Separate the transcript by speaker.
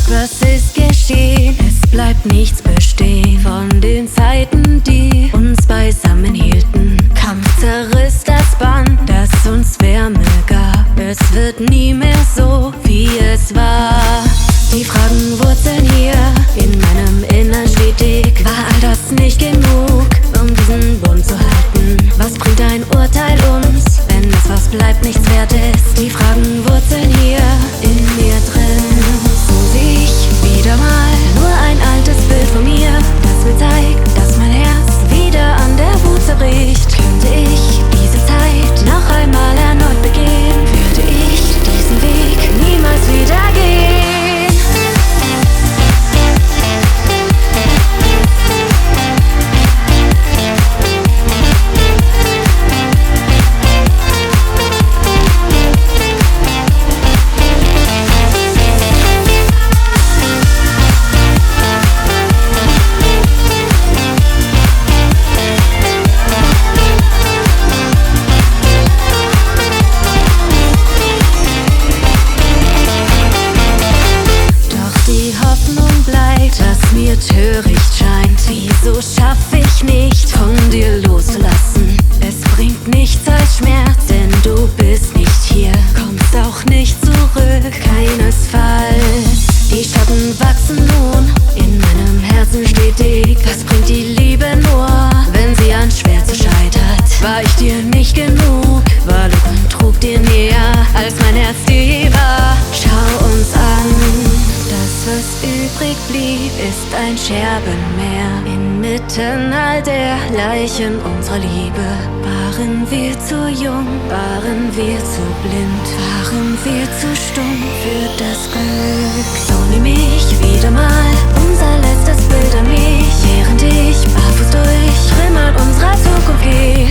Speaker 1: was ist geschehen? Es bleibt nichts bestehen von den Zeiten, die uns beisammen hielten. Kampf zerriss das Band, das uns Wärme gab. Es wird nie mehr so, wie es war. Die Fragen wurzeln hier in meinem Innern stetig. War all das nicht genug, um diesen Bund zu halten? Was bringt ein Urteil uns, wenn das, was bleibt, nichts wert ist? Die Fragen wurzeln hier in mir drin. So seh ich wieder mal nur ein altes Bild von mir, das mir zeigt, dass mein Herz wieder an der Wut zerbricht. Könnte ich diese Zeit noch einmal erneut begehen, würde ich diesen Weg niemals wieder gehen. Mir töricht scheint, wieso schaff ich nicht, von dir loszulassen? Es bringt nichts als Schmerz, denn du bist nicht hier, kommst auch nicht zurück, keinesfalls. Die Schatten wachsen nun in meinem Herzen stetig. Was bringt die Liebe nur, wenn sie an Schwärze scheitert? War ich dir nicht genug, war Lug und Trug dir näher, als mein Herz dir je war? Schau uns an. Das, was übrig blieb, ist ein Scherbenmeer. Inmitten all der Leichen unserer Liebe. Waren wir zu jung, waren wir zu blind, waren wir zu stumm für das Glück. So nehm ich wieder mal unser letztes Bild an mich, während ich barfuß durch Trümmern unserer Zukunft gehe.